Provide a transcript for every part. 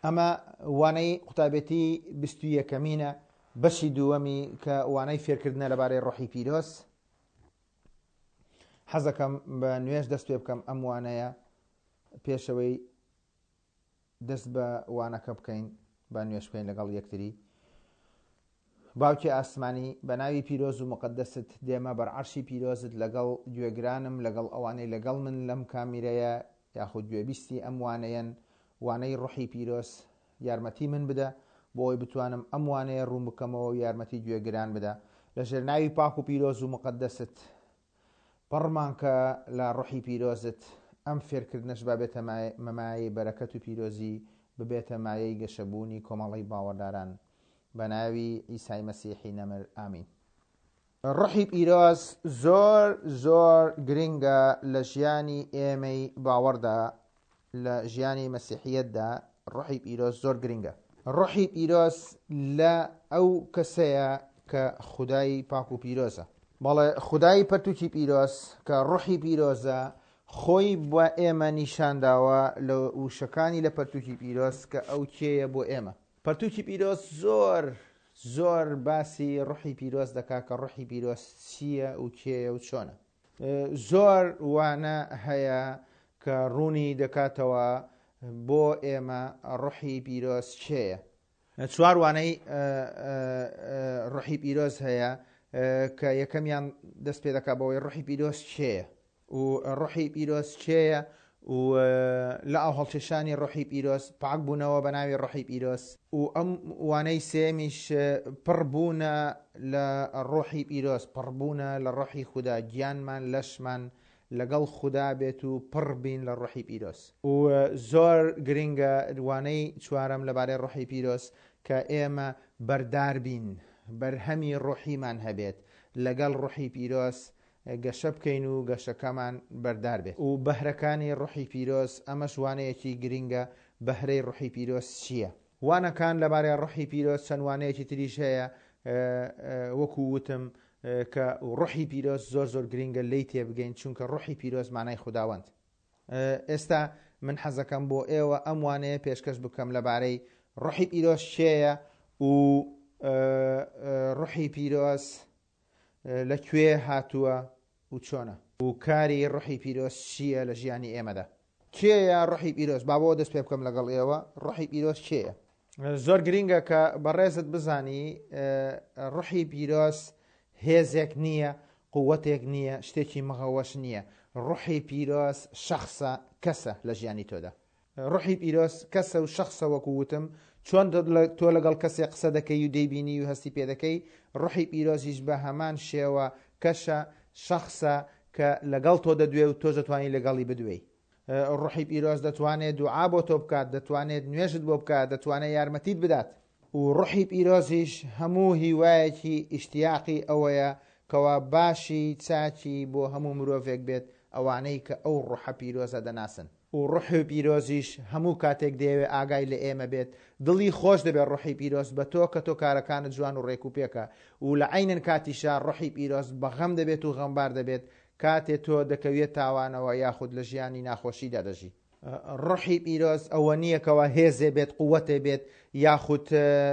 ئەمە وانەی قوتابەتی 21 بەشی دووەمی کە وانەی فێرکردنە لەبارەی ڕۆحی پیرۆز. حەزەکەم بە نوێژ دەست پێ بکەم ئەم وانەیە پێشەوەی دەست بە وانەکە بکەین با نوێژ بکەین لەگەڵ یەکتری. باوکی ئاسمانی بە ناوی پیرۆز و مقدست دێمە بەر عەرشی پیرۆزت لەگەڵ گوێگرانم لەگەڵ ئەوانەی لەگەڵ من لەم کامیرەیە یاخود گوێبیستی ئەم وانەیەن وانەی ڕۆحی پیرۆز یارمەتی من بدە بۆ ئەوی بتوانم ئەم وانەیە ڕوون بکەمەوە و یارمەتی گوێگران بدە لە ژێر ناوی پاک و پیرۆز و مقدست پڕمان کە لە ڕۆحی پیرۆزت ئەم فێرکردنەش بابێتە مەمایەی بەرەکەت و پیرۆزی ببێتە مایەی گەشەبوونی کۆمەڵی باوەڕداران بە ناوی ئیسای مەسیحی نەمر ئامین. ڕۆحی پیرۆز زۆر زۆر گرنگە لە ژیانی ئێمەی باوەڕدا، لە ژیانی مەسیحیەتدا ڕۆحی پیرۆز زۆر گرنگە. ڕۆحی پیرۆز لە ئەو کەسەیە کە خودای پاک و پیرۆزە، بەڵێ خودای پەرتووکی پیرۆز کە ڕۆحی پیرۆزە خۆی بۆ ئێمە نیشانداوە لە وشەکانی لە پەرتووکی پیرۆز کە ئەو کێیە بۆ ئێمە. پەرتووکی پیرۆز زۆر زۆر باسی ڕۆحی پیرۆز دەکات کە ڕۆحی پیرۆز چییە و کێیە و چۆنە. زۆر وانە هەیە کە ڕوونی دەکاتەوە بۆ ئێمە ڕۆحی پیرۆز کێیە. چوار وانەی ڕۆحی پیرۆز هەیە کە یەکەمیان دەست پێ دەکات بەوەی ڕۆحی پیرۆز کێیە و ڕۆحی پیرۆز کێیە و لە ئەو هەڵکێشانی ڕۆحی پیرۆز پاک بوونەوە بە ناوی ڕۆحی پیرۆز و ئەم وانەی سێمیش پڕبوونە لە ڕۆحی پیرۆز، پڕبوونە لە ڕۆحی خوددا، گیانمان لەشمان لەگەڵ خوددا بێت و پڕ بین لە ڕۆحی پیرۆز. و زۆر گرنگە وانەی چوارەم لەبارەی ڕۆحی پیرۆز کە ئێمە بەردار بین، بەرهەمی ڕۆحیمان هەبێت لەگەڵ ڕۆحی پیرۆز گەشە بکەین و گەشەکەمان بەردار بێت. و بەهرەکانی ڕۆحی پیرۆز ئەمەش وانەیەکی گرنگە. بەهرەی ڕۆحی پیرۆز چییە؟ وانەکان لەبارەی ڕۆحی پیرۆز چەند وانەیەکی تریش هەیە وەکو وتم کە ڕۆحی پیرۆز زۆر زۆر گرنگە لی تێبگەین چونکە ڕۆحی پیرۆز مانای خوداوەند. ئێستا من حەزەکەم بۆ ئێوە ئەم وانەیە پێشکەش بکەم لەبارەی ڕۆحی پیرۆز چێیە و ڕۆحی پیرۆز لەکوێ هاتووە و چۆنە و کاری ڕۆحی پیرۆز چییە لە ژیانی ئێمەدا. کێیە ڕۆحی پیرۆز؟ با بۆ دەست پێ بکەم لەگەڵ ئێوە ڕۆحی پیرۆز کێیە. زۆر گرنگە کە بەڕێزت بزانی ڕۆحی پیرۆز هێزێک نییە، قووەتێک نییە، شتێکی مەغەوەش نییە. ڕۆحی پیرۆز شەخصە، کەسە لە ژیانی تۆدا. ڕۆحی پیرۆز کەسە و شەخصە وەکو وتم. چۆن تۆ لەگەڵ کەسێک قسە دەکەی و دەیبینی و هەستی پێ دەکەی، ڕۆحی پیرۆزیش بە هەمان شێوە کەشە، شەخصە کە لەگەڵ تۆ دەدوێ و تۆ دەتوانانی لەگەڵی بدوێی. ڕۆحی پیرۆز دەتوانێت دوعا بۆ تۆ بکات، دەتوانێت نوێژت بۆ بکات، دەتوانێت یارمەتیت بدات. و ڕۆحی پیرۆزیش هەموو هیوایەکی ئیشتیاقی ئەوەیە کەوا باشی چاچی بۆ هەموو مرۆڤێک بێت ئەوانەی کە ئەو ڕۆحە پیرۆزە دەناسن. و ڕۆحی پیرۆزیش هەموو کاتێک دەیەوێت ئاگای لە ئێمە بێت، دڵی خۆش دەبێت ڕۆحی پیرۆز بە تۆ کە تۆ کارەکانت جوان و ڕێک و پێکە. و لە عینەن کاتیشا ڕۆحی پیرۆز بەغەم دەبێت و غەمبار دەبێت کاتێ تۆ دەکەوێت تاوانەوە یاخود لە ژیانی ناخۆشیدا دەژی. ڕۆحی پیرۆز ئەوە نییە کەوا هێزێ بێت، قووەتێ بێت، یاخود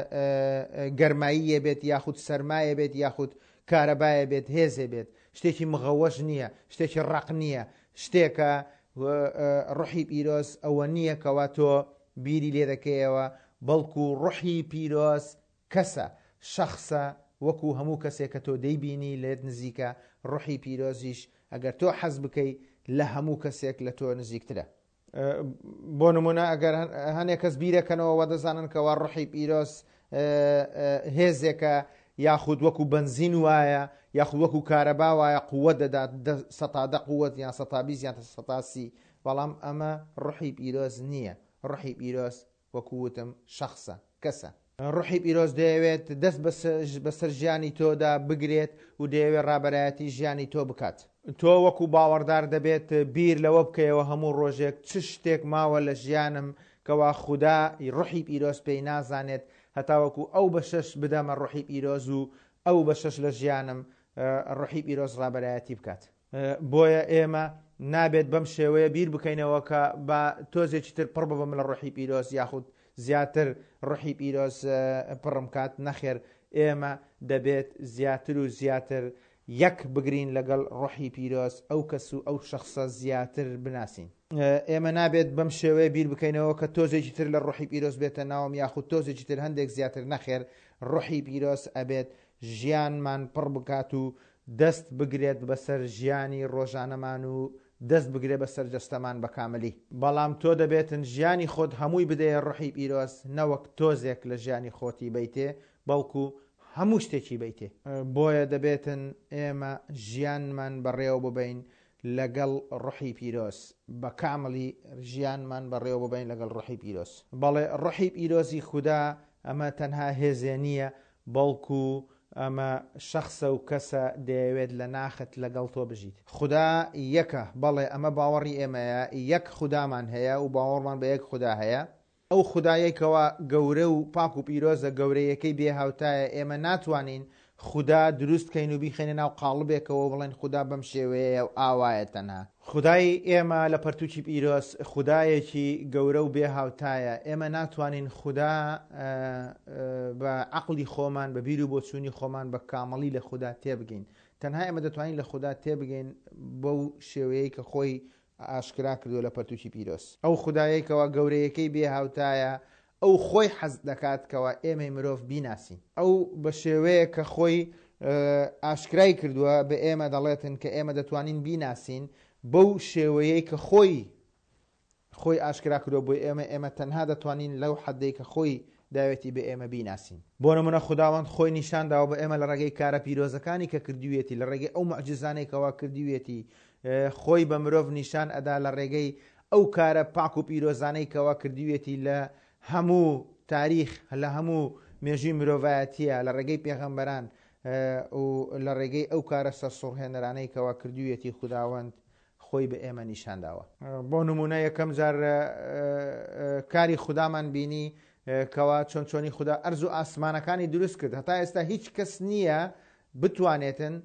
گەرماییە بێت، یاخود سەرمایە بێت، یاخود کارەبایە بێت، هێزێ بێت. شتێکی مغەوەش نییە، شتێکی ڕق نییە. شتێکە ڕۆحی پیرۆز ئەوە نییە کەوا تۆ بیری لێ دەکەیەوە، بەڵکو ڕۆحی پیرۆز کەسە، شەخصە وەکو هەموو کەسێک کە تۆ دەیبینی لێت نزیکە. ڕۆحی پیرۆزیش ئەگەر تۆ حەز بکەی لە هەموو کەسێک لە تۆ نزیکترە. بۆ نمونە ئەگەر هەنێک کەس بیرەکەنەوە وە دەزانن کەوا ڕۆحی پیرۆز هێزێکە یاخود وەکو بنزین وایە یاخود وەکو کارەبا وایە قووەت دەدات، ١٠٠ قووەت یان ١٢٠ یان ١٠٠، بەڵام ئەمە ڕۆحی پیرۆز نییە. ڕۆحی پیرۆز وەکو وتم شەخصە، کەسە. ڕۆحی پیرۆز دەیەوێت دەست بەسەر ژیانی تۆدا بگرێت و دەیەوێت ڕابەرایەتی ژیانی تۆ بکات. تۆ وەکو باوەڕدار دەبێت بیر لەوە بکەیەوە هەموو ڕۆژێک چ شتێک ماوە لە ژیانم کەوا خوددا ڕۆحی پیرۆز پێی نازانێت، هەتاوەکو ئەو بەشەش بدەمە ڕۆحی پیرۆز و ئەو بەشەش لە ژیانم ڕۆحی پیرۆز ڕابەرایەتی بکات. بۆیە ئێمە نابێت بەم شێوەیە بیر بکەینەوە کە بە تۆزێکی تر پڕ ببم لە ڕۆحی پیرۆز یاخود زیاتر ڕحی پیرۆز پڕم کات نەخێر ئێمە دەبێت زیاتر و زیاتر یەک بگرین لەگەڵ ڕحی پیرۆز ئەو کەس و ئەو شخصە زیاتر بناسین. ئێمە نابێت بەم شێوەیە بیر بکەینەوە کە تۆزێکی تر لە ڕحی پیرۆز بێتە ناوم یاخود تۆزێکی تر هەندێک زیاتر نەخێر. ڕحی پیرۆز ئەبێت ژیانمان پڕ بکات و دەست بگرێت بەسەر ژیانی ڕۆژانەمان و دەست بگرێت بەسەر جەستەمان بە کامەلی. بەڵام تۆ دەبێتن ژیانی خۆت هەمووی بدەیە ڕحی پیرۆز، نەوەک تۆزێک لە ژیانی خۆتی بیتێ بەڵکو هەموو شتێکی بیتێ. بۆیە دەبێتن ئێمە ژیانمان بەڕێوە ببین لەگەڵ ڕحی پیرۆز، بە کامەڵی ژیانمان بەڕێوە ببین لەگەڵ ڕحی پیرۆز. بەڵێ ڕحی پیرۆزی خوددا ئەمە تەنها هێزێ نییە، بەڵکو ئەمە شخصە و کەسە دەیەوێت لە ناخت لەگەڵ تۆ بژیت. خوددا یەکە، بەڵێ ئەمە باوەڕی ئێمەیە، یەک خودامان هەیە و باوەڕمان بە یەک خوددا هەیە. ئەو خودایەکەوە گەورە و پاک و پیرۆزە، گەورەیەکەی بێ هاوتایە. ئێمە ناتوانین خوددا دروستکەین و بیخێنە ناو قاڵبێکەوە بڵێن خوددا بەم شێوەیە و ئاوایە. تەنها خودای ئێمە لە پەرتووکی پیرۆز خودایەکی گەورە و بێ هاوتایە. ئێمە ناتوانین خوددا بە عەقڵی خۆمان، بە بیر و بۆچوونی خۆمان بە کامەڵی لە خوددا تێبگەین. تەنها ئێمە دەتوانین لە خوددا تێبگەین بەو شێوەیە کە خۆی ئاشکرا کردووە لە پەرتووکی پیرۆز. ئەو خودایەکەوە گەورەیەکەی بێ هاوتایە، ئەو خۆی حەز دەکاتکەوە ئێمەی مرۆڤ بیناسین. ئەو بە شێوەیە کە خۆی ئاشکرای کردووە بە ئێمە دەڵێتن کە ئێمە دەتوانین بیناسین، بەو شێوەیەی کە خۆی ئاشکرا کردووە بۆ ئێمە تەنها دەتوانین لەو حەدەی کە خۆی داوێتی بە ئێمە بیناسین. بۆ نمونە خوداوەند خۆی نیشانداوە بە ئێمە لە ڕێگەی کارە پیرۆزەکانی کە کردوویەتی، لە ڕێگەی ئەو مەعجزانێکەوە کردوویەتی. خۆی بە مرۆڤ نیشان ئەدا لە ڕێگەی ئەو کارە پاک و پیرۆزانەی کەوا کردوویەتی لە هەموو تاریخ، لە هەموو مێژووی مرۆڤایەتیە، لە ڕێگەی پێغەمبەران و لە ڕێگەی ئەو کارە سەرسوڕهێنەرانەی کەوا کردوویەتی خوداوەند خۆی بە ئێمە نیشانداوە. بۆ نمونە یەکەم جار کاری خودامان بینی کەوا چۆن چۆنی خوددا ئەرز و ئاسمانەکانی دروست کرد. هەتا ئێستا هیچ کەس نییە بتوانێتن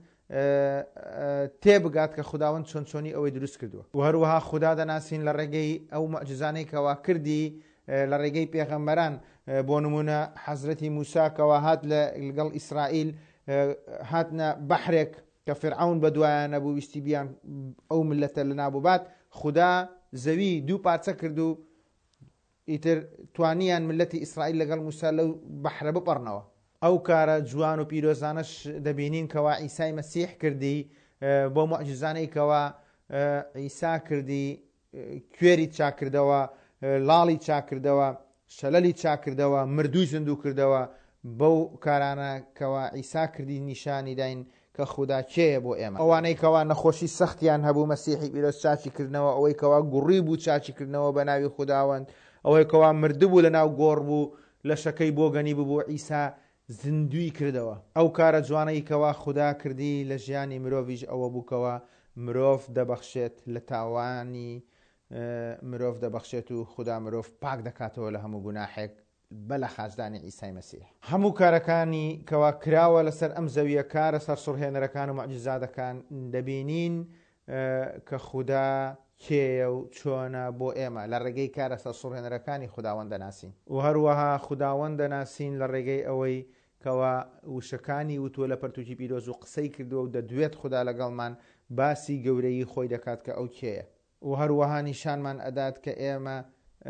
تێبگات کە خوداوەند چۆن چۆنی ئەوەی دروست کردووە. و هەروەها خوددا دەناسین لە ڕێگەی ئەو مەعجزانەی کەوا کردی لە ڕێگەی پێغەمبەران. بۆ نمونە حەزرەتی موسا کەوا هات لەگەڵ ئیسرائیل، هاتنە بەحرێک کە فیرعەون بەدوایان نەبوو، ویستی بیان ئەو ملەتە لە نابووبات. خوددا زەوی دوو پارچە کرد و ئیتر توانیان ملەتی ئیسرائیل لەگەڵ موسا لەو بەحرە بپەڕنەوە. ئەو کارە جوان و پیرۆزانەش دەبینین کەوا عیسای مەسیح کردی بۆ مەعجزانەی کەوا عیسا کردی، کوێری چاکردەوە، لاڵی چاکردەوە، شەلەلی چاکردەوە، مردووی زیندوو کردەوە. بەو کارانە کەوا عیسا کردی نیشانی داین کە خوددا کێیە بۆ ئێمە. ئەوانەی کەوا نەخۆشی سەختیان هەبوو مەسیحی پیرۆز چاچی کردنەوە، ئەوەی کەوا گوڕی بوو چاچی کردنەوە بە ناوی خوداوەند، ئەوەی کەوا مردبوو لە ناو گۆڕ بوو لە شەکەی بۆ گەنی بوو عیسا زیندوی کردەوە. ئەو کارە جوانەی کەوا خوددا کردی لە ژیانی مرۆڤیش ئەوە بووکەوە مرۆڤ دەبەخشێت لە تاوانی مرۆڤ دەبەخشێت و خوددا مرۆڤ پاک دەکاتەوە لە هەموو گوناحێک بە لە خاجدانی عیسای مەسیح. هەموو کارەکانی کەوا کراوە لەسەر ئەم زەویە، کارە سەرسوڕهێنەرەکان و مەعجزاتەکان، دەبینین کە خوددا کێیە و چۆنە بۆ ئێمە لە ڕێگەی کارە سەرسوڕهێنەرەکانی خوداوەند دەناسین. و هەروەها خوداوەند دەناسین لە ڕێگەی ئەوەی کەوا وشەکانی وتووە لە پەرتووکی پیرۆز و قسەی کردووە و دەدوێت خوددا لەگەڵمان باسی گەورەی خۆی دەکات کە ئەو کێیە. و هەروەها نیشانمان ئەدات کە ئێمە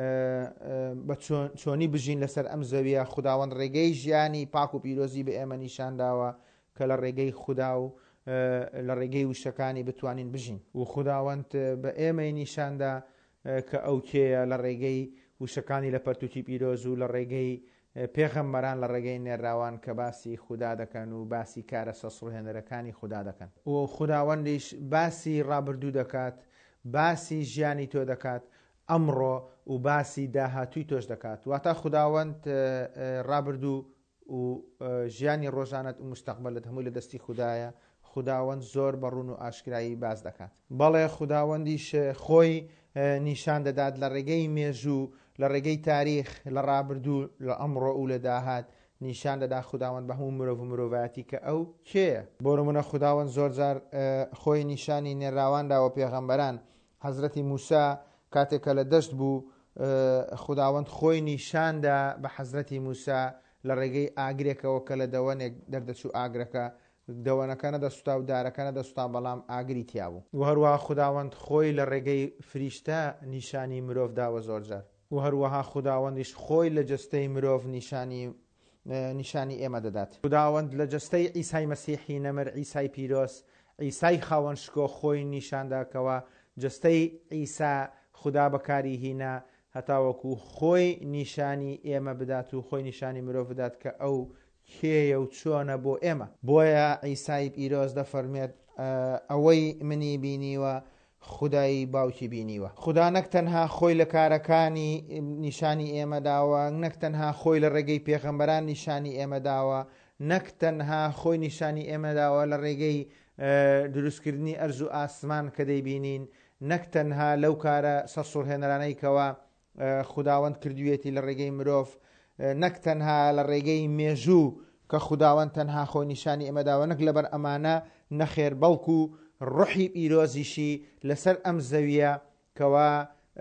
بە چۆنی بژین لەسەر ئەم زەویە. خوداوەند ڕێگەی ژیانی پاک و پیرۆزی بە ئێمە نیشانداوە کە لە ڕێگەی خوددا و لە ڕێگەی وشەکانی بتوانین بژین. و خوداوەند بە ئێمەی نیشاندا کە ئەو کێیە لە ڕێگەی وشەکانی لە پەرتووکی پیرۆز و لە ڕێگەی پێغەمبەران، لە ڕێگەی نێراوان کە باسی خوددا دەکەن و باسی کارە سەرسوڕهێنەرەکانی خوددا دەکەن. و خوداوەندیش باسی ڕابردوو دەکات، باسی ژیانی تۆ دەکات ئەمڕۆ و باسی داهاتووی تۆش دەکات. واتە خوداوەند ڕابردوو و ژیانی ڕۆژانت و مستەقبەلت هەمووی لە دەستی خوددایە. خوداوەند زۆر بەڕوون و ئاشکرایی باز دەکات. بەڵێ خوداوەندیش خۆی نیشان دەدات لە ڕێگەی مێژوو، لە ڕێگەی تاریخ، لە ڕابردوو، لە ئەمڕۆ و لە داهات نیشان دەدا خوداوەند بە هەموو مرۆڤ و مرۆڤایەتی کە ئەو کێیە. بۆ نمونە خوداوەند زۆر جار خۆی نیشانی نێراواندا و پێغەمبەران. حەزرەتی موسا کاتێکە لە دەشت بوو خداوەند خۆی نیشاندا بە حەزرەتی موسا لە ڕێگەی ئاگرێکەوە کە لە دەوەنێک دەردەچوو ئاگرەکە دەوەنەکە نەدەسوتا و دارەکە نەدەسوتا بەڵام ئاگری تیا بوو و هەروەها خداوەند خۆی لە ڕێگەی فریشتە نیشانی مرۆڤ داوە زۆرجار و هەروەها خداوەندیش خۆی لە جەستەی مرۆڤ نیشانی ئێمە دەدات خداوەند لە جەستەی ئیسای مەسیحی نەمر ئیسای پیرۆز ئیسای خاوەن شکۆ خۆی نیشانداکەوە جەستەی ئیسا خدا بەکاری هینا هەتاوەکو خۆی نیشانی ئێمە بدات و خۆی نیشانی مرۆڤ بدات کە ئەو کێیە و چۆنە بۆ ئێمە بۆیە ئیسای پیرۆز دەفەرمێت ئەوەی منی بینیوە خدای باوکی بینیوە خدا نەک تەنها خۆی لە کارەکانی نیشانی ئێمە داوە نەک تەنها خۆی لە ڕێگەی پێغەمبەران نیشانی ئێمە داوە نەک تەنها خۆی نیشانی ئێمە داوە لە ڕێگەی دروستکردنی ئەرز و ئاسمان کە دەیبینین نەک تەنها لەو کارە سەرسوڕهێنەرانەی کەوە خداوەند کردوێتی لە ڕێگەی مرۆڤ نەک تەنها لە ڕێگەی مێژوو کە خداوەند تەنها خۆی نیشانی ئێمە داوە نەک لەبەر ئەمانە نەخێر بەڵکو ڕوحی پیرۆزیشی لەسەر ئەم زەویە کەوا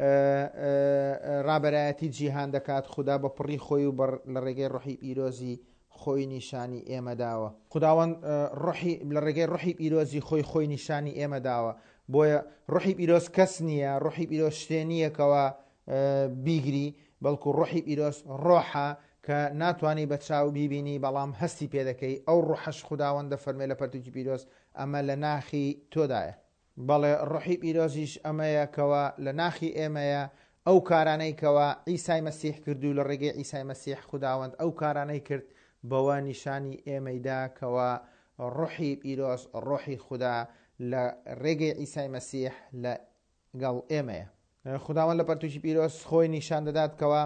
ڕابەرایەتی جیهان دەکات خدا بە پڕی خۆی و لە ڕێگەی ڕوحی پیرۆزی خۆی نیشانی ئێمە داوە خداوەند لە ڕێگەی ڕوحی پیرۆزی خۆی نیشانی ئێمە داوە بۆیە ڕوحی پیرۆز کەس نییە ڕوحی پیرۆز شتێ نییەکەوە بیگری بەڵکو ڕوحی پیرۆز ڕۆحە کە ناتوانانی بە چاو بیبینی بەڵام هەستی پێ دەکەی ئەو ڕوحەش خداوەند دەفەرمێ لە پەرتووکی پیرۆز ئەمە لە ناخی تۆدایە بەڵێ ڕوحی پیرۆزیش ئەمەیە کەوە لە ناخی ئێمەیە ئەو کارانەی کەوە ئیسای مەسیح کردو لە ڕێگەی ئیسای مەسیح خداوەند ئەو کارانەی کرد بەوە نیشانی ئێمەیدا کەوە ڕوحی پیرۆز ڕوحی خدا لە ڕێگەی ئیسای مەسیح لەگەڵ ئێمەیە خداوەند لە پەرتووکی پیرۆز خۆی نیشان دەدات کەوە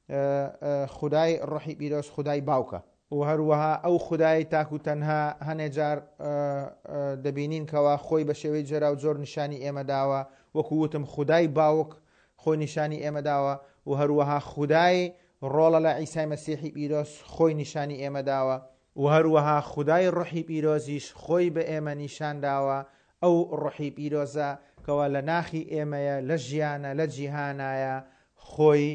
خدای ڕوحی پیرۆز خدای باوکە و هەروەها ئەو خدای تاک و تەنها هەنێ جار دەبینین کەوە خۆی بە شێوەی جۆرا و جۆر نیشانی ئێمە داوە وەکو وتم خدای باوک خۆی نیشانی ئێمە داوە و هەروەها خدای ڕۆڵە لە ئیسای مەسیحی پیرۆز خۆی نیشانی ئێمە داوە و هەروەها خدای ڕوحی پیرۆزیش خۆی بە ئێمە نیشان داوە ئەو ڕوحی پیرۆزە کەوە لە ناخی ئێمەیە لە ژیانە لە جیهانایە خۆی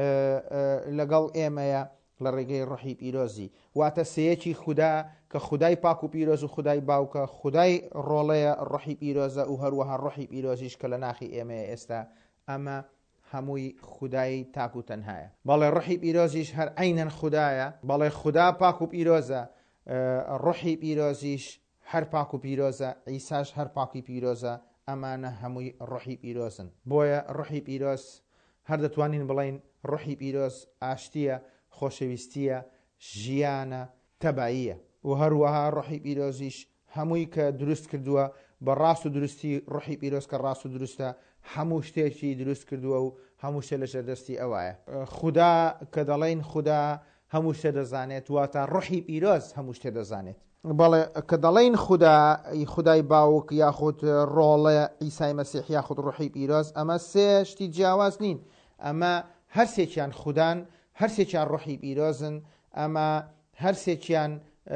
لەگەڵ ئێمەیە لە ڕێگەی ڕوحی پیرۆزی واتە سەیەکی خوددا کە خدای پاک و پیرۆز و خدای باوکە خدای ڕۆڵەیە ڕوحی پیرۆزە و هەروەها ڕوحی پیرۆزیش کە لە ناخی ئێمەیە ئێستا ئەمە هەمووی خدای تاک و تەنهایە بەڵێ ڕوحی پیرۆزیش هەر عینەن خدایە بەڵێ خدا پاک و پیرۆزە ڕوحی پیرۆزیش هەر پاک و پیرۆزە ئیساش هەر پاکی پیرۆزە ئەمانە هەمووی ڕوحی پیرۆزن بۆیە ڕوحی پیرۆز هەر دەتوانین بڵین ڕوحی پیرۆز ئاشتیە خۆشەویستیە ژیانە تەباییە و هەروەها ڕوحی پیرۆزیش هەمووی کە دروست کردووە بە ڕاست و درستی ڕوحی پیرۆز کە ڕاست و دروستە هەموو شتێکی دروست کردووە و هەموو شتێ لە ژێردەستی ئەوایە خدا کە دەڵێن خدا هەموو شتێ دەزانێت واتە ڕوحی پیرۆز هەموو شتێ دەزانێت بەڵێ کە دەڵێن خدای باوک یاخود ڕۆڵە ئیسای مەسیح یاخود ڕوحی پیرۆز ئەمە سێ شتی جیاواز نین ئەمە هەرسێکیان خوددان هەرسێکیان ڕوحی پیرۆزن ئەمە هەرسێکیان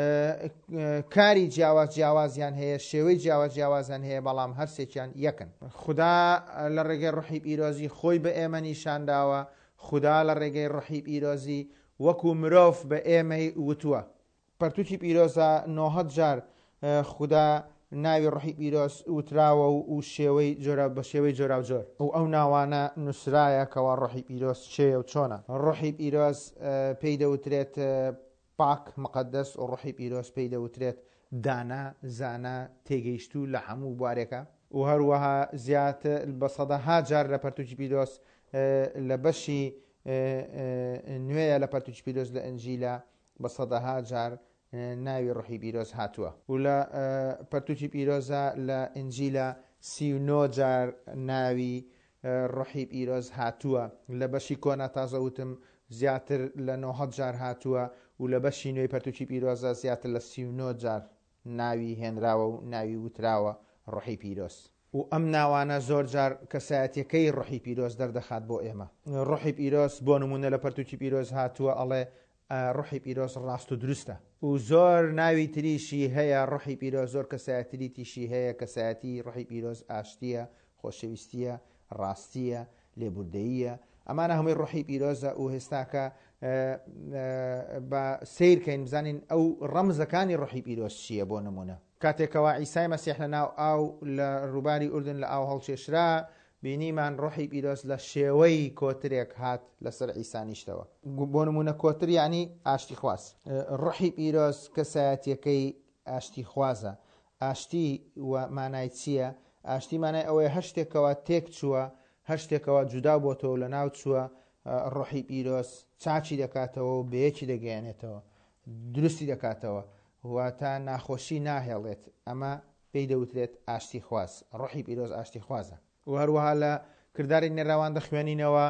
کاری جیاوازیان هەیە شێوەی جیاوازیان هەیە بەڵام هەرسێکیان یەکن خدا لە ڕێگەی ڕوحی پیرۆزی خۆی بە ئێمە نیشانداوە خدا لە ڕێگەی ڕوحی پیرۆزی وەکو مرۆڤ بە ئێمەی وتووە پەرتووکی پیرۆزە 900 جار خدا ناوی ڕوحی پیرۆز وتراوە و بە شێوەی جۆرا و جۆر و ئەو ناوانە نووسرایە کەوا ڕوحی پیرۆز چێە و چۆنە ڕوحی پیرۆز پێی دەوترێت پاک مقدس و ڕوحی پیرۆز پێی دەوترێت دانا زانە تێگەیشتوو لە هەموو بوارێکە و هەروەها زیاتر بە 100 جار لە پەرتووکی پیرۆز لە بەشی نوێیە لە پەرتووکی پیرۆز لە ئەنجیلە بە 100 جار ناوی ڕوحی پیرۆز هاتووە و لە پەرتووکی پیرۆزە لە ئەنجیلە 39 جار ناوی ڕوحی پیرۆز هاتووە لە بەشی کۆنا تازەوتم زیاتر لە 900 جار هاتووە و لە بەشی نوێی پەرتووکی پیرۆزە زیاتر لە 39 جار ناوی هێنراوە و ناوی وتراوە ڕوحی پیرۆز و ئەم ناوانە زۆر جار کەسایەتیەکەی ڕوحی پیرۆز دەردەخات بۆ ئێمە ڕوحی پیرۆز بۆ نمونە لە پەرتووکی پیرۆز هاتووە ئەڵێ ڕوحی پیرۆز ڕاست و دروستە و زۆر ناوی تریشی هەیە ڕوحی پیرۆز زۆر کەسایەتی تیشی هەیە کەسایەتی ڕوحی پیرۆز ئاشتیە خۆشەویستیە ڕاستیە لێبوردەییە ئەمانە هەمووی ڕۆحی پیرۆزە و هێستاکە بە سیرکەین بزانین ئەو ڕەمزەکانی ڕۆحی پیرۆز چییە. بۆ نمونە کاتێکەوە عیسای مەسیح لە ناو ئاو لە ڕووباری ئوردن لە ئاو هەڵکێشرا بینیمان ڕۆحی پیرۆز لە شێوەی کۆترێک هات لەسەر ئیسانیشتەوە. بۆ نمونە کۆتر یعنی ئاشتی خواست. ڕۆحی پیرۆز کەسایەتیەکەی ئاشتی خوازە. ئاشتی مانای چییە؟ ئاشتی مانای ئەوەیە هەر شتێکەوە تێک چووە، هەر شتێکەوە جودا بۆتەوە لە ناو چووە، ڕۆحی پیرۆز چاچی دەکاتەوە و بەیەکی دەگەیانێتەوە، دروستی دەکاتەوە، واتە ناخۆشی ناهێڵێت. ئەمە پێی دەوترێت ئاشتی خواز. ڕۆحی پیرۆز ئاشتی خوازە. و هەروەها لە کردداری نێراوان دەخوێنینەوە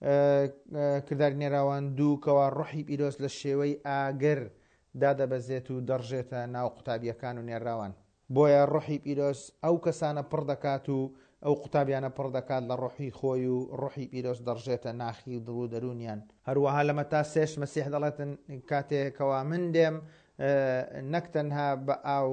کردداری نێراوان دووکەوە ڕۆحی پیرۆز لە شێوەی ئاگر دادەبەزێت و دەڕژێتە ناو قوتابیەکان و نێراوان. بۆیە ڕۆحی پیرۆز ئەو کەسانە پڕ دەکات و ئەو قوتابیانە پڕ دەکات لە ڕۆحی خۆی و ڕۆحی پیرۆز دەڕژێتە ناخی دڵ و دەرونیان. هەروەها لە مەتا 6 مەسیح دەڵێتن کاتێکەوە من دێم نەک تەنها بە ئاو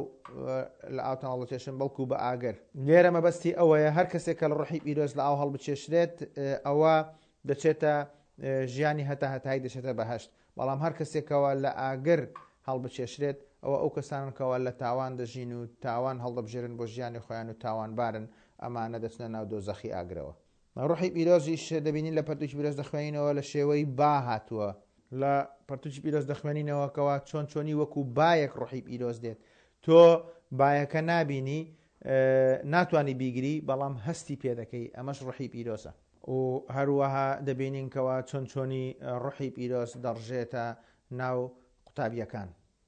لە ئاوتان هەڵبچێشم بەڵکو بە ئاگەر. لێرە مەبەستی ئەوەیە هەر کەسێکە لە ڕۆحی پیرۆز لە ئاو هەڵبچێشرێت ئەوە دەچێتە ژیانی هەتایی دەچێتە بەهەشت. بەڵام هەر کەسێکەوە لە ئاگر هەڵبچێشرێت ئەو کەسانکەوە لە تاوان دەژین و تاوان هەڵدەبژێرن بۆ ژیانی خۆیان و تاوانبارن، ئەمانە دەچنە ناو دۆزەخی ئاگرەوە. ڕۆحی پیرۆزیش دەبینین لە پەرتووکی پیرۆز دەخوێنینەوە لە شێوەی با هاتووە. لە پەرتووکی پیرۆز دەخوێنینەوەکەوە چۆنی وەکو بایەک ڕۆحی پیرۆز دێت. تۆ بایەکە نابینی، ناتوانانی بیگری، بەڵام هەستی پێ دەکەی. ئەمەش ڕۆحی پیرۆزە. و هەروەها دەبینینکەوە چۆنی ڕۆحی پیرۆز دەڕژێتە ناو قوتابیەکان.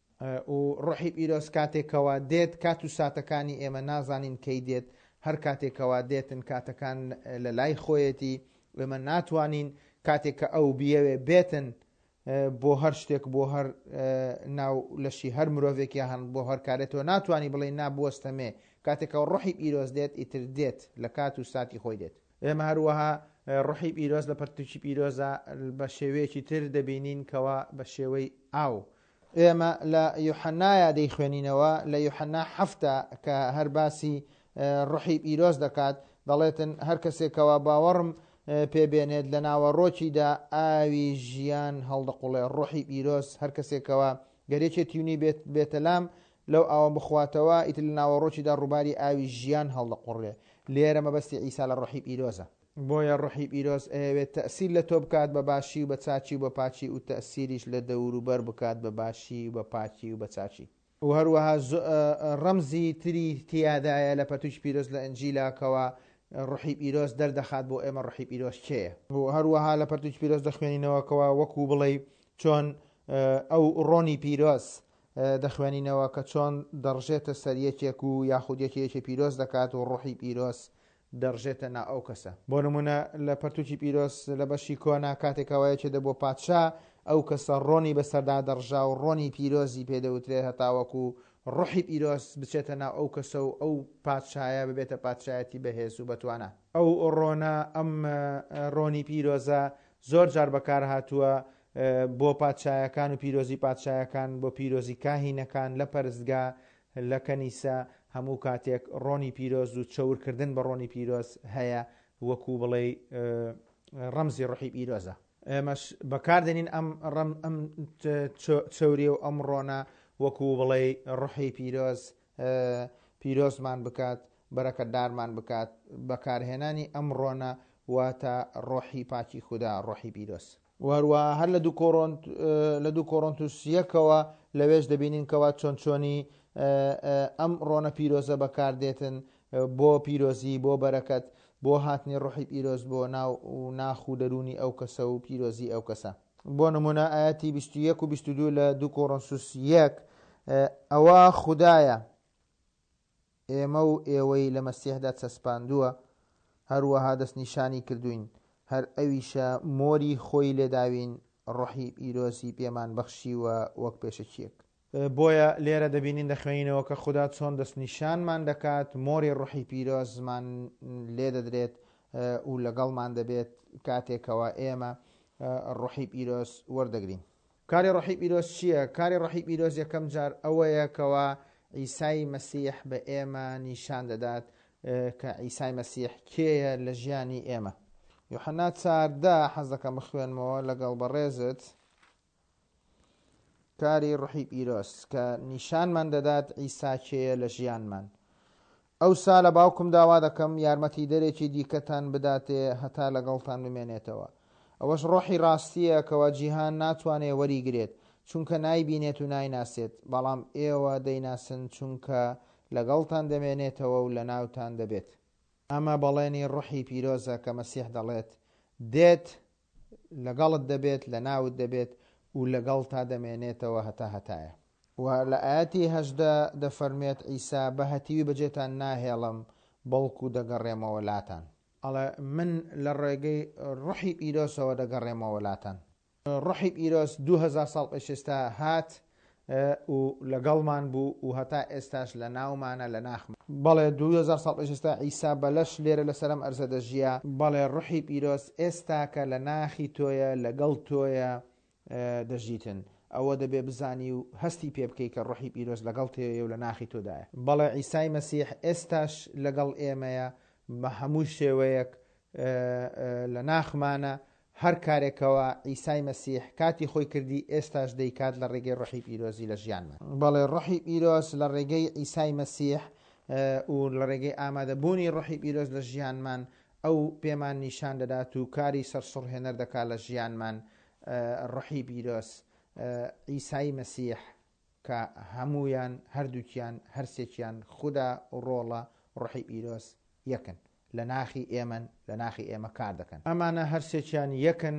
و ڕۆحی پیرۆز کاتێکەوە دێت کات و ساتەکانی ئێمە نازانین کەی دێت. هەر کاتێکەوە دێتن کاتەکان لە لای خۆیەتی، ئێمە ناتوانین کاتێک کە ئەو بیەوێ بێتن بۆ هەر شتێک، بۆ هەر ناو لەشی هەر مرۆڤێکی هەن بۆ هەر کارێتەوە ناتوانانی بڵێ نابوەستەمێ. کاتێکەوە ڕۆحی پیرۆز دێت ئیتر دێت لە کات و ساتی خۆی دێت. ئێمە هەروەها ڕۆحی پیرۆز لە پەرتووکی پیرۆزە بە شێوەیەکی تر دەبینین کەوا بە شێوەی ئاو. ئێمە لە یوحەنایە دەیخوێنینەوە لە یوحەنا 7 کە هەر باسی ڕۆحی پیرۆز دەکات، دەڵێتن هەر کەسێکەوە باوەڕم پێبێنێت لە ناوەڕۆکیدا ئاوی ژیان هەڵدەقوڵێ. ڕۆحی پیرۆز هەر کەسێکەوە گەرێکێتیونی بێتە لام لەو ئاوە بخواتەوە ئیتر لە ناوەڕۆکیدا ڕووباری ئاوی ژیان هەڵدەقوڕێ. لێرە مەبەستی عیسا لە ڕۆحی پیرۆزە. بۆیە ڕۆحی پیرۆز ئەوێت تەسیر لە تۆ بکات بە باشی و بە چاچی و بە پاچی و تەسیریش لە دەوروبەر بکات بە باشی و بە پاچی و بە چاچی. و هەروەها ڕەمزی تری تیادایە لە پەرتووکی پیرۆز لە ئەنجیلاکەوە ڕۆحی پیرۆز دەردەخات بۆ ئێمە ڕۆحی پیرۆز کێیە. و هەروەها لە پەرتووکی پیرۆز دەخوێنینەوەکەوە وەکو بڵێ چۆن ئەو ڕۆنی پیرۆز دەخوێنینەوە کە چۆن دەڕژێتە سەریەکێک و یاخودەکێکی پیرۆز دەکات و ڕۆحی پیرۆز دەڕژێتە نا ئەو کەسە. بۆ نمونە لە پەرتووکی پیرۆز لە بەشی کۆنا کاتێکەوەیەکێ دەبۆ پادشا ئەو کەسە ڕۆنی بەسەردا دەڕژا و ڕۆنی پیرۆزی پێدەوترێت هەتاوەکو ڕۆحی پیرۆز بچێتە ناو ئەو کەسە و ئەو پادشایە ببێتە پادشایەتی بەهێز و بەتوانە. ئەو ڕۆنە ئەم ڕۆنی پیرۆزە زۆر جار بەکار هاتووە بۆ پادشایەکان و پیرۆزی پادشایەکان، بۆ پیرۆزی کاهینەکان لە پەرستگا لە کەنیسە. هەموو کاتێک ڕۆنی پیرۆز و چەورکردن بە ڕۆنی پیرۆز هەیە وەکو بڵێ ڕەمزی ڕۆحی پیرۆزە. ئێمەش بەکاردێنین ئەم چەوری و ئەم ڕۆنە وەکو بڵێ ڕۆحی پیرۆزمان بکات، بەرەکەتدارمان بکات. بەکارهێنانی ئەم ڕۆنە واتە ڕۆحی پاکی خوددا، ڕۆحی پیرۆز. وەروە هەر لە دوو کۆڕۆنتوس 1ەوە لەوێش دەبینینکەوە چۆنی ئەم ڕۆنە پیرۆزە بەکاردێتن بۆ پیرۆزی، بۆ بەرەکەت، بۆ هاتنی ڕۆحی پیرۆز بۆ ناو و ناخ و دەرونی ئەو کەسە و پیرۆزی ئەو کەسە. بۆ نمونە ئاەتی 21 و 22 لە دوو کۆڕۆنتوس 1 ئەوە خوددایە ئێمە و ئێوەی لە مەسیحدا چەسپاندووە، هەروەها دەست نیشانی کردوین، هەر ئەویشە مۆری خۆی لێداوین، ڕۆحی پیرۆزی پێمان بەخشیوە وەک پێشەکیەک. بۆیە لێرە دەبینین دەخوێنینەوە کە خوددا چۆن دەست نیشانمان دەکات، مۆری ڕۆحی پیرۆزمان لێ دەدرێت و لەگەڵمان دەبێت کاتێکەوە ئێمە ڕۆحی پیرۆز وەردەگرین. کاری ڕۆحی پیرۆز چییە؟ کاری ڕۆحی پیرۆز یەکەم جار ئەوەیەکەوە عیسای مەسیح بە ئێمە نیشان دەدات کە عیسای مەسیح کێیە لە ژیانی ئێمە. یوحنا 14 حەز دەکەم بخوێنمەوە لەگەڵ بەڕێزت کاری ڕوحی پیرۆز کە نیشانمان دەدات عیسا کێیە لە ژیانمان. ئەوسا لە باوکم داوا دەکەم یارمەتی دەرێکی دیکەتان بداتێ هەتا لەگەڵتان بمێنێتەوە. ئەوەش ڕۆحی ڕاستیە کەوا جیهان ناتوانێ وەریگرێت چونکە نایبینێت و نایناسێت، بەڵام ئێوە دەیناسن چونکە لەگەڵتان دەمێنێتەوە و لە ناوتان دەبێت. ئەمە بەڵێنی ڕوحی پیرۆزە کە مەسیح دەڵێت دێت لەگەڵت دەبێت لە ناوت دەبێت و لەگەڵ تا دەمێنێتەوە هەتا هەتایە. و لە ئاەتی 18 دەفەرمێت ئیسا بە هەتیوی بەجێتان ناهێڵم بەڵکو دەگەڕێمەوە لاتان. ئەڵێ من لە ڕێگەی ڕوحی پیرۆزەوە دەگەڕێمەوە وڵاتان. ڕوحی پیرۆز 2000 ساڵ پێش ئێستا هات و لەگەڵمان بوو و هەتا ئێستاش لە ناومانە لە ناخمان. بەڵێ 2000 ساڵ پێش ئێستا ئیسا بەلەش لێرە لەسەرم ئەرزە دەژیا. بەڵێ ڕوحی پیرۆز ئێستا کە لە ناخی تۆیە لەگەڵ تۆیە دەژیتن. ئەوە دەبێ بزانی و هەستی پێ بکەی کە ڕوحی پیرۆز لەگەڵ تێیە و لە ناخی تۆدایە. بەڵێ ئیسای مەسیح ئێستاش لەگەڵ ئێمەیە بە هەموو شێوەیەک لە ناخمانە. هەر کارێکەوە ئیسای مەسیح کاتی خۆی کردی ئێستاش دەیکات لە ڕێگەی ڕوحی پیرۆزی لە ژیانمان. بەڵێ ڕوحی پیرۆز لە ڕێگەی ئیسای مەسیح و لە ڕێگەی ئامادەبوونی ڕوحی پیرۆز لە ژیانمان ئەو پێمان نیشان دەدات و کاری سەرسوڕهێنەر دەکات لە ژیانمان. ڕوحی پیرۆز ئیسای مەسیح کە هەمویان هەردووکیان هەرسێکیان خودا و ڕۆڵە ڕوحی پیرۆز یەکن، لە ناخی ئێمن لە ناخی ئێمە کار دەکەن. ئەمانە هەرسێکیان یەکن.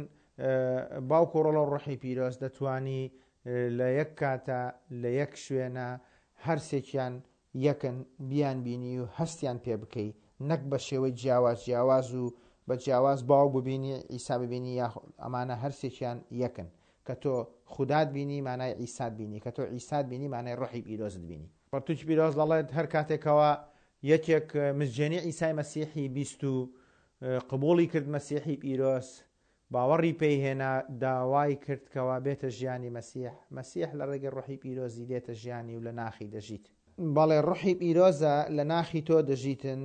باوکو ڕۆڵە ڕوحی پیرۆز دەتوانی لە یەک کاتە لە یەک شوێنە هەرسێکیان یەکن بیان بینی و هەستیان پێ بکەی، نەک بە شێوەی جیاواز و بە جیاواز باو ببینی ئیسا ببینی یا ئەمانە هەرسێکیان یەکن. کە تۆ خودات بینی مانای ئیسات بینی، کە تۆ ئیسات بینی مانای ڕوحی پیرۆزت بینی. پەرتووکی پیرۆز دەڵێت هەر کاتێکەوە یەکێک مزجێنی ئیسای مەسیحی بیست و قبوڵی کرد مەسیحی پیرۆز، باوەڕی پێی هێنا، داوای کرد کەوا بێتە ژیانی مەسیح لە ڕێگەی ڕوحی پیرۆزی دێتە ژیانی و لە ناخی دەژیت. بەڵێ ڕوحی پیرۆزە لە ناخی تۆ دەژیتن.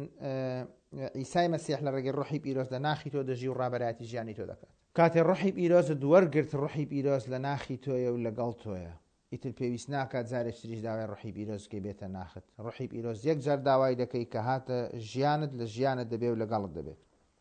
ئیسای مەسیح لە ڕێگەی ڕوحی پیرۆز لە ناخی تۆ دەژی و ڕابەرایەتی ژیانی تۆ دەکات. کاتێ ڕوحی پیرۆزت وەرگرت، ڕوحی پیرۆز لە ناخی تۆیە و لەگەڵ تۆیە. ئیتر پێویست ناکات جارێک تریش داوای ڕوحی پیرۆزکەی بێتە ناخت. ڕوحی پیرۆز یەک جار داوای دەکەی کە هاتە ژیانت لە ژیانت دەبێ و لەگەڵت دەبێت.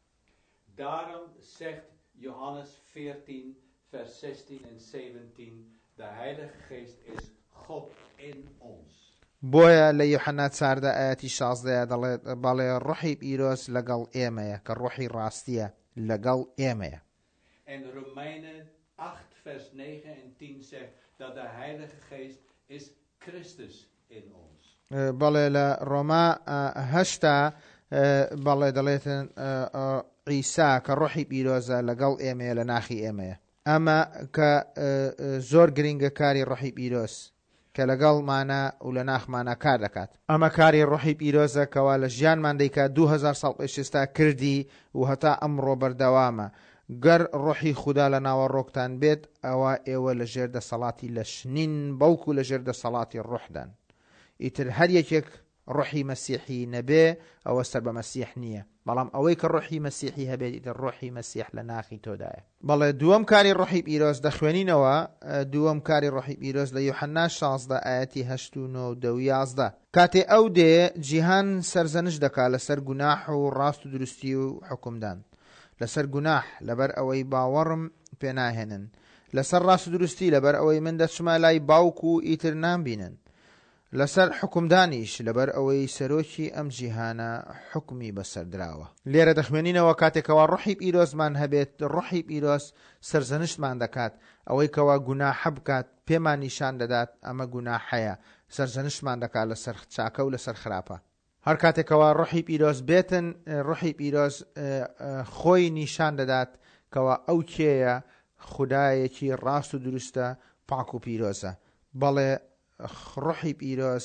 Daarom zegt Johannes 14, vers 16 en 17, de Heilige Geest is God in ons. بۆیە لە یوحنا 14 ئاەتی 16 دەڵێت بەڵێ ڕوحی پیرۆز لەگەڵ ئێمەیە کە ڕوحی ڕاستیە لەگەڵ ئێمەیە. En Romeinen 8, vers 9 en 10 zegt dat de Heilige Geest is Christus in ons. بەڵێ لە ڕۆما 8 بەڵێ دەڵێتن عیسا کە ڕوحی پیرۆزە لەگەڵ ئێمەیە لە ناخی ئێمەیە. ئەمە کە زۆر گرنگە کاری ڕوحی پیرۆز کە لەگەڵمانە و لە ناخمانە کار دەکات. ئەمە کاری ڕوحی پیرۆزە کەوا لە ژیانمان دەیکات 2000 ساڵ پێش ئێستا کردی و هەتا ئەمڕۆ بەردەوامە. گەر ڕوحی خوددا لە ناوەڕۆکتان بێت ئەوە ئێوە لە ژێر دەسەڵاتی لەشنین بەڵکو لە ژێر دەسەڵاتی ڕوحدان. ئیتر هەر یەکێک ڕوحی مەسیحی نەبێ ئەوە سەر بە مەسیح نییە، بەڵام ئەوەی کە ڕوحی مەسیحی هەبێت ئیتر ڕوحی مەسیح لە ناخی تۆدایە. بەڵێ دووەم کاری ڕوحی پیرۆز دەخوێنینەوە. دووەم کاری ڕوحی پیرۆز لە یوحنا 16 ئاەتی 8 و 9 و 11 کاتێ ئەو دێ جیهان سەرزەنش دەکات لەسەر گوناح و ڕاست و دروستی و حکومدان. لەسەر گوناح لەبەر ئەوەی باوەڕم پێناهێنن، لەسەر ڕاست و دروستی لەبەر ئەوەی من دەچمە لای باوک و ئیتر نامبینن، لەسەر حکومدانیش لەبەر ئەوەی سەرۆکی ئەم جیهانە حکمی بەسەردراوە. لێرە دەخوێنینەوە کاتێکەوە ڕوحی پیرۆزمان هەبێت، ڕوحی پیرۆز سەرزەنشتمان دەکات، ئەوەی کەوا گوناح بکات پێمان نیشان دەدات ئەمە گوناحەیە، سەرزەنشتمان دەکات لەسەر چاکە و لەسەر خراپە. هەر کاتێکەوە ڕوحی پیرۆز بێتن، ڕوحی پیرۆز خۆی نیشان دەدات کەوا ئەو کێیە خودایەکی ڕاست و دروستە پاک و پیرۆزە. بەڵێ ڕوحی پیرۆز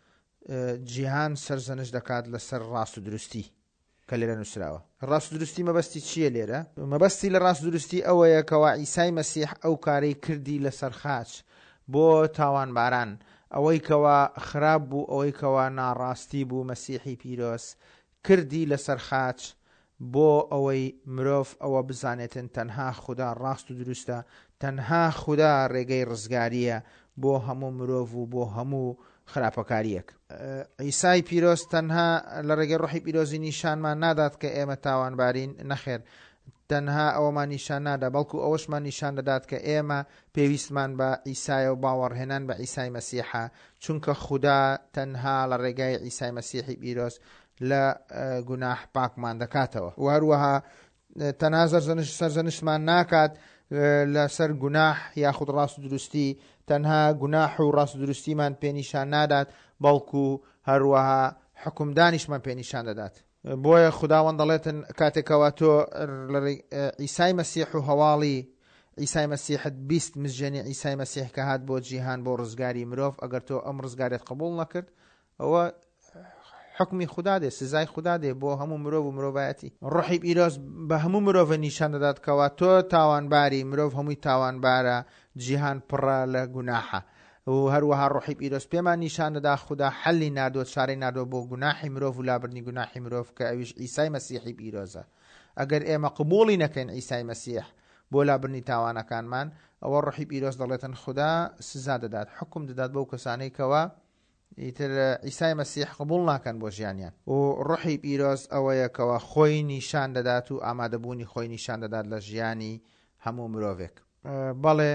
جیهان سەرزەنش دەکات لەسەر ڕاست و دروستی کە لێرە نووسراوە. ڕاست و دروستی مەبەستی چییە لێرە؟ مەبەستی لە ڕاست و دروستی ئەوەیە کەوا ئیسای مەسیح ئەو کارەی کردی لەسەر خاچ بۆ تاوانباران، ئەوەی کەوا خراپ بوو، ئەوەی کەوا ناڕاستی بوو، مەسیحی پیرۆز کردی لەسەر خاچ بۆ ئەوەی مرۆڤ ئەوە بزانێتن تەنها خوددا ڕاست و دروستە، تەنها خوددا ڕێگەی ڕزگاریە بۆ هەموو مرۆڤ و بۆ هەموو خراپەکاریەک. عیسای پیرۆز تەنها لە ڕێگەی ڕۆحی پیرۆزی نیشانمان نادات کە ئێمە تاوانبارین، نەخێر، تەنها ئەوەمان نیشان نادا، بەڵکو ئەوەشمان نیشان دەدات کە ئێمە پێویستمان بە عیسایە و باوەڕهێنان بە عیسای مەسیحە، چونکە خوددا تەنها لە ڕێگای عیسای مەسیحی پیرۆز لە گوناح پاکمان دەکاتەوە. و هەروەها تەنها سەرزەنشتمان ناکات لەسەر گوناح یاخود ڕاست و دروستی، تەنها گوناح و ڕاست و دروستیمان پێنیشان نادات، بەڵکو هەروەها حکومدانیشمان پێنیشان دەدات. بۆیە خوداوەند دەڵێتن کاتێکەوە تۆ عیسای مەسیح و هەواڵی عیسای مەسیحت بیست مزجێنی عیسای مەسیح کە هات بۆ جیهان بۆ ڕزگاری مرۆڤ، ئەگەر تۆ ئەم ڕزگارێت قبول نەکرد، ئەوە حکمی خوددا دێ، سزای خوددا دێ بۆ هەموو مرۆڤ و مرۆڤایەتی. ڕۆحی پیرۆز بە هەموو مرۆڤ نیشان دەدات کەوا تۆ تاوانباری، مرۆڤ هەمووی تاوانبارە، جیهان پڕە لە گوناحە. و هەروەها ڕۆحی پیرۆز پێمان نیشان دەدا خوددا حەلی نادۆ، چارەی نادۆ بۆ گوناحی مرۆڤ و لابردنی گوناحی مرۆڤ کە ئەویش عیسای مەسیحی پیرۆزە. ئەگەر ئێمە قبوڵی نەکەین عیسای مەسیح بۆ لابردنی تاوانەکانمان، ئەوە ڕۆحی پیرۆز دەڵێتن خوددا سزا دەدات، حکم دەدات بەو کەسانەی کەوە ئیتر عیسای مەسیح قبول ناکەن بۆ ژیانیان. و ڕۆحی پیرۆز ئەوەیە کەوە خۆی نیشان دەدات و ئامادەبوونی خۆی نیشان دەدات لە ژیانی هەموو مرۆڤێک. بەڵێ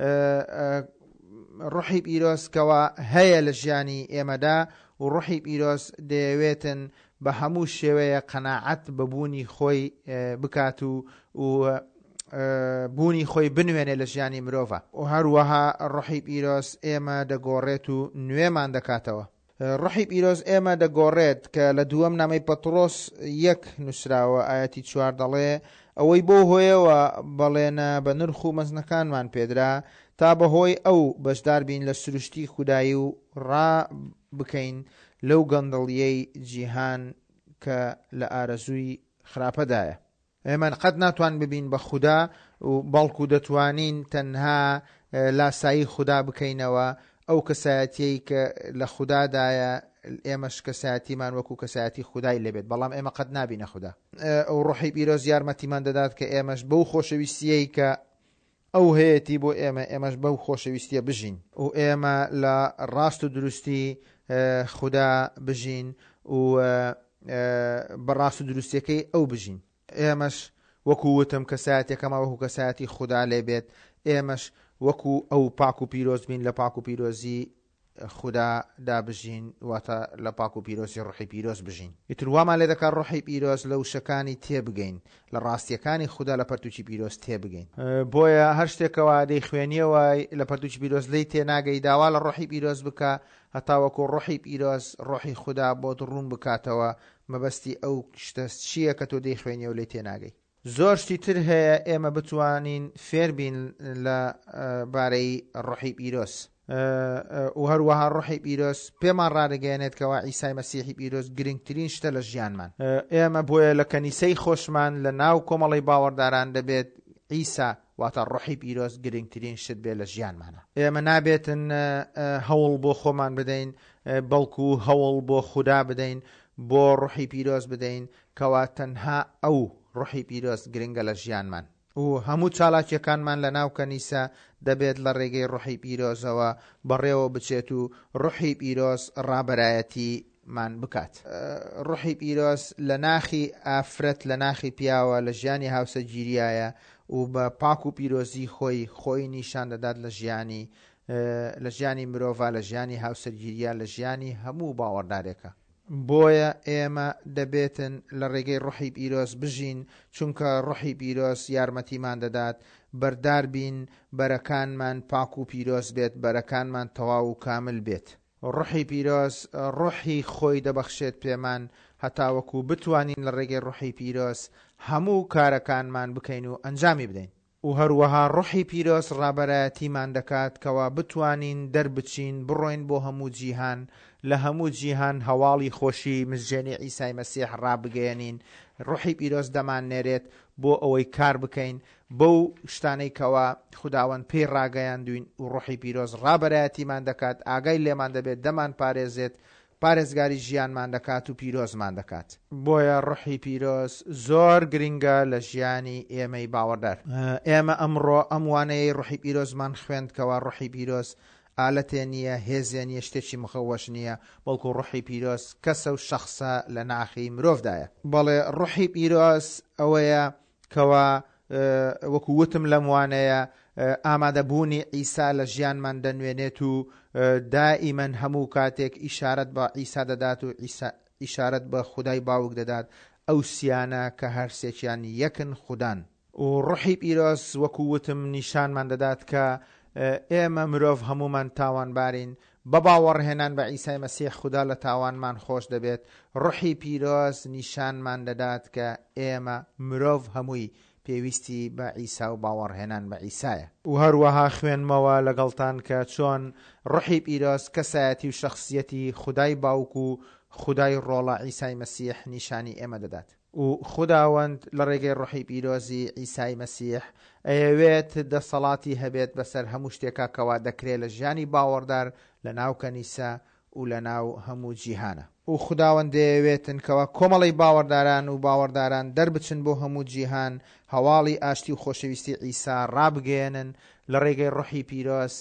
ڕۆحی پیرۆز کەوە هەیە لە ژیانی ئێمەدا، و ڕۆحی پیرۆز دەیەوێتن بە هەموو شێوەیە قەناعەت بە بوونی خۆی بکات و بوونی خۆی بنوێنێ لە ژیانی مرۆڤە. و هەروەها ڕۆحی پیرۆز ئێمە دەگۆڕێت و نوێمان دەکاتەوە. ڕۆحی پیرۆز ئێمە دەگۆڕێت کە لە دووەم نامەی پەترۆس 1 نووسراوە ئاەتی 4 دەڵێ ئەوەی بۆ هۆیەوە بەڵێنە بە نرخ و مەزنەکانمان پێدرا تا بەهۆی ئەو بەشدار بین لە سروشتی خودایی و ڕا بکەین لەو گەندەڵیەی جیهان کە لە ئارەزووی خراپەدایە. ئێمە قەت ناتوان ببین بە خوددا و بەڵکو دەتوانین تەنها لاسایی خوددا بکەینەوە، ئەو کەسایەتیەی کە لە خوددادایە، ئێمەش کەسایەتیمان وەکو کەسایەتی خودای لێبێت، بەڵام ئێمە قەت نابینە خوددا. ئەو ڕۆحی پیرۆز یارمەتیمان دەدات کە ئێمەش بەو خۆشەویستیەی کە ئەو هەیەی بۆ ئێمەش بەو خۆشەویستیە بژین و ئێمە لە ڕاست و دروستی خوددا بژین و بەڕاست و دروستیەکەی ئەو بژین. ئێمەش وەکو وتم کەسایەتێکەمە وەکو کەسایەتی خوددا لێبێت، ئێمەش وەکو ئەو پاک و پیرۆز بین، لە پاک و پیرۆزی خوددا دابژین، واتە لە پاک و پیرۆزی ڕۆحی پیرۆز بژین. ئیتر وامان لێ دەکات ڕۆحی پیرۆز لە وشەکانی تێبگەین، لە ڕاستیەکانی خوددا لە پەرتووکی پیرۆز تێبگەین. بۆیە هەر شتێکەوە دەیخوێنیەوە لە پەرتووکی پیرۆز لی تێناگەی، داوا لە ڕۆحی پیرۆز بکە هەتا وەکو ڕۆحی پیرۆز ڕۆحی خوددا بۆت ڕوون بکاتەوە مەبەستی ئەو شتە چییە کە تۆ دەیخوێنیە و لی تێناگەی. زۆر شتی تر هەیە ئێمە بتوانین فێر بین لە بارەی ڕۆحی پیرۆز. و هەروەها ڕۆحی پیرۆز پێمان ڕادەگەیەنێت کەوا عیسای مەسیحی پیرۆز گرنگترین شتە لە ژیانمان. ئێمە بۆیە لە کەنیسەی خۆشمان لە ناو کۆمەڵی باوەڕداران دەبێت عیسا واتە ڕۆحی پیرۆز گرنگترین شت بێت لە ژیانمانە. ئێمە نابێتن هەوڵ بۆ خۆمان بدەین، بەڵکو هەوڵ بۆ خوددا بدەین، بۆ ڕۆحی پیرۆز بدەین کەوا تەنها ئەو ڕۆحی پیرۆز گرنگە لە ژیانمان. و هەموو چالاکیەکانمان لە ناو کەنیسە دەبێت لە ڕێگەی ڕۆحی پیرۆزەوە بەڕێوە بچێت و ڕۆحی پیرۆز ڕابەرایەتیمان بکات. ڕۆحی پیرۆز لە ناخی ئافرەت، لە ناخی پیاوە لە ژیانی هاوسەرگیریایە و بە پاک و پیرۆزی خۆی نیشان دەدات لە ژیانی مرۆڤ، لە ژیانی هاوسەرگیریە، لە ژیانی هەموو باوەڕدارێکە. بۆیە ئێمە دەبێتن لە ڕێگەی ڕۆحی پیرۆز بژین، چونکە ڕۆحی پیرۆز یارمەتیمان دەدات بەردار بین، بەرەکانمان پاک و پیرۆز بێت، بەرەکانمان تەواو و کامل بێت. ڕۆحی پیرۆز ڕۆحی خۆی دەبەخشێت پێمان هەتاوەکو بتوانین لە ڕێگەی ڕۆحی پیرۆز هەموو کارەکانمان بکەین و ئەنجامی بدەین. و هەروەها ڕۆحی پیرۆز ڕابەرایەتیمان دەکات کەوا بتوانین دەربچین، بڕۆین بۆ هەموو جیهان، لە هەموو جیهان هەواڵی خۆشی مزجێنی عیسای مەسیح ڕابگەیەنین. ڕۆحی پیرۆز دەمان نێرێت بۆ ئەوەی کار بکەین بەو شتانەی کەوا خوداوەند پێی ڕاگەیاندوین، و ڕۆحی پیرۆز ڕابەرایەتیمان دەکات، ئاگای لێمان دەبێت، دەمان پارێزێت پارێزگاری ژیانمان دەکات و پیرۆزمان دەکات. بۆیە ڕوحی پیرۆز زۆر گرنگە لە ژیانی ئێمەی باوەڕدار. ئێمە ئەمڕۆ ئەم وانەیە ڕوحی پیرۆزمان خوێندکەوە ڕوحی پیرۆز ئالەتێ نییە، هێزێ نیە، شتێکی مخەوەش نییە، بەڵکو ڕوحی پیرۆز کەسە و شەخصە لە ناخی مرۆڤدایە. بەڵێ ڕوحی پیرۆز ئەوەیە کەوا وەکو وتم لەم وانەیە ئامادەبوونی ئیسا لە ژیانمان دەنوێنێت و دائیمەن هەموو کاتێک ئیشارەت بە ئیسا دەدات و ئیشارەت بە خودای باوک دەدات، ئەو سیانە کە هەرسێکیان یەکن خودان. و ڕوحی پیرۆز وەکو وتم نیشانمان دەدات کە ئێمە مرۆڤ هەمومان تاوانبارین، بە باوەڕهێنان بە ئیسای مەسیح خوددا لە تاوانمان خۆش دەبێت. ڕوحی پیرۆز نیشانمان دەدات کە ئێمە مرۆڤ هەمووی پێویستی بە ئیسا و باوەڕهێنان بە ئیسایە. و هەروەها خوێنمەوە لەگەڵتان کە چۆن ڕوحی پیرۆز کەسایەتی و شخصیەتی خودای باوک و خودای ڕۆڵە ئیسای مەسیح نیشانی ئێمە دەدات. و خوداوەند لە ڕێگەی ڕوحی پیرۆزی ئیسای مەسیح ئەیەوێت دەسەڵاتی هەبێت بەسەر هەموو شتێکا کەوا دەکرێت لە ژیانی باوەڕدار لە ناو کەنیسە و لە ناو هەموو جیهانە. و خوداوەند دەیەوێتن کەوا کۆمەڵی باوەڕداران و باوەڕداران دەربچن بۆ هەموو جیهان، هەواڵی ئاشتی و خۆشەویستی ئیسا ڕابگەێنن لە ڕێگەی ڕوحی پیرۆز،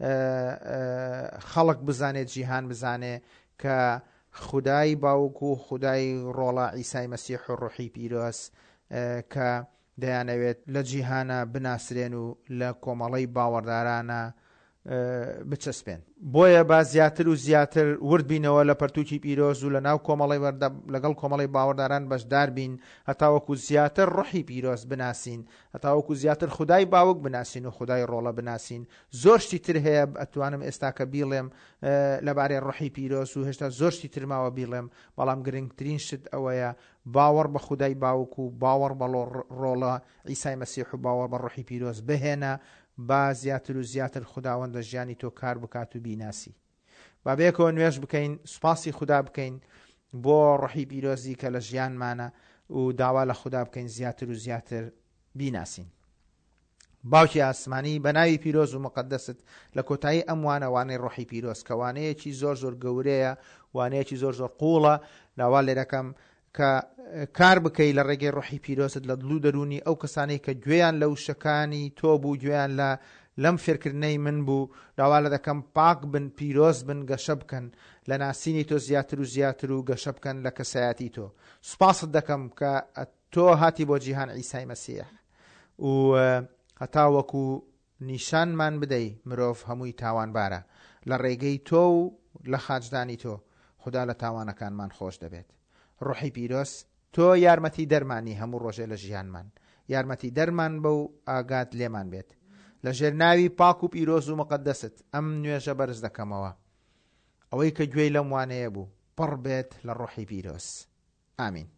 خەڵک بزانێت، جیهان بزانێ کە خودای باوک و خودای ڕۆڵە ئیسای مەسیح و ڕوحی پیرۆز کە دەیانەوێت لە جیهانە بناسرێن و لە کۆمەڵی باوەڕدارانە بچەسپێن. بۆیە با زیاتر و زیاتر ورد بینەوە لە پەرتووکی پیرۆز و لە ناو لەگەڵ کۆمەڵی باوەڕداران بەشدار بین، هەتاوەکو زیاتر ڕوحی پیرۆز بناسین، هەتاوەکو زیاتر خودای باوک بناسین و خودای ڕۆڵە بناسین. زۆر شتی تر هەیە ئەتوانم ئێستا کە بیڵێم لەبارەی ڕوحی پیرۆز و هێشتا زۆر شتی ترماوە بیڵێم، بەڵام گرنگترین شت ئەوەیە باوەڕ بە خودای باوک و باوەڕ بە ڕۆڵە ئیسای مەسیح و باوەڕ بە ڕوحی پیرۆز بهێنە، با زیاتر و زیاتر خوداوەند لە ژیانی تۆ کار بکات و بیناسی. با بێکەوە نوێژ بکەین، سوپاسی خوددا بکەین بۆ ڕوحی پیرۆزی کە لە ژیانمانە و داوا لە خوددا بکەین زیاتر و زیاتر بیناسین. باوکی ئاسمانی بە ناوی پیرۆز و مقدست لە کۆتایی ئەم وانەی ڕوحی پیرۆز کە وانەیەکی زۆر زۆر گەورەیە، وانەیەکی زۆر زۆر قوڵە، داوا لێ دەکەم کە کار بکەی لە ڕێگەی ڕوحی پیرۆزت لە دڵ و دەرونی ئەو کەسانەی کە گوێیان لە وشەکانی تۆ بوو، گوێیان لەم فێرکردنەی من بوو، داوا لە دەکەم پاک بن، پیرۆز بن، گەشە بکەن لە ناسینی تۆ زیاتر و زیاتر و گەشە بکەن لە کەسایەتی تۆ. سوپاست دەکەم کە تۆ هاتی بۆ جیهان ئیسای مەسیح و هەتا وەکو نیشانمان بدەی مرۆڤ هەمووی تاوانبارە، لە ڕێگەی تۆ و لە خاجدانی تۆ خوددا لە تاوانەکانمان خۆش دەبێت. ڕوحی پیرۆز تۆ یارمەتی دەرمانی هەموو ڕۆژێ لە ژیانمان، یارمەتی دەرمان بە و ئاگات لێمان بێت. لە ژێر ناوی پاک و پیرۆز و مقدست ئەم نوێژە بەرز دەکەمەوە، ئەوەی کە گوێی لەم وانەیە بوو پڕ بێت لە ڕوحی پیرۆز. ئامین.